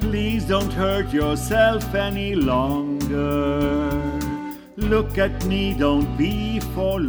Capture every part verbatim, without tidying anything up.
Please don't hurt yourself any longer. Look at me, don't be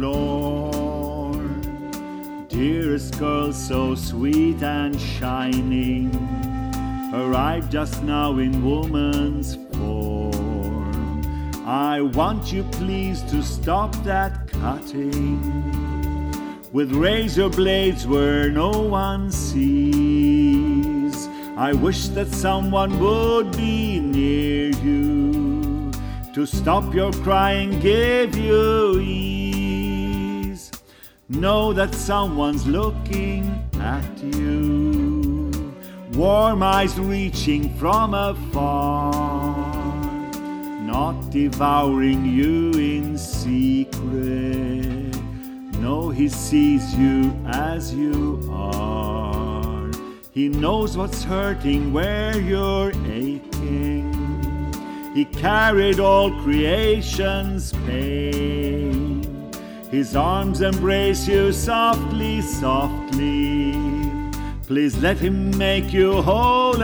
forlorn. Dearest girl, so sweet and shining, arrived just now in woman's form. I want you please to stop that cutting with razor blades where no one sees. I wish that someone would be near you to stop your crying, give you ease. Know that someone's looking at you, warm eyes reaching from afar, not devouring you in secret. No, he sees you as you are. He knows what's hurting, where you're aching. He carried all creation's pain. His arms embrace you softly, softly. Please let him make you whole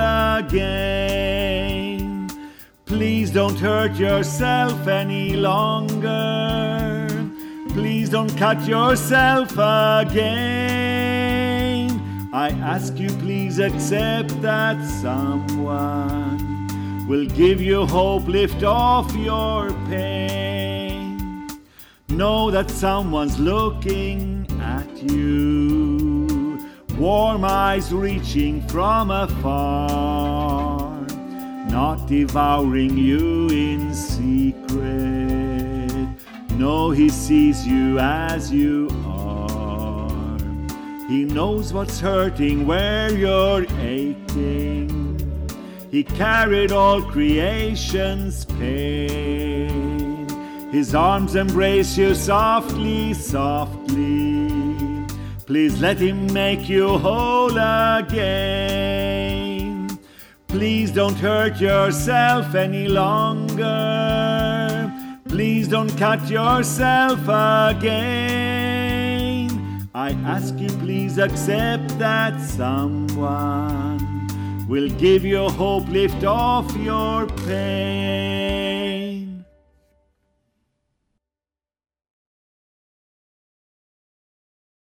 again. Please don't hurt yourself any longer. Please don't cut yourself again. I ask you please accept that someone will give you hope, lift off your pain. Know that someone's looking at you, warm eyes reaching from afar, not devouring you in secret. No, he sees you as you are. He knows what's hurting, where you're aching. He carried all creation's pain. His arms embrace you softly, softly. Please let him make you whole again. Please don't hurt yourself any longer. Please don't cut yourself again. I ask you please accept that someone will give you hope, lift off your pain.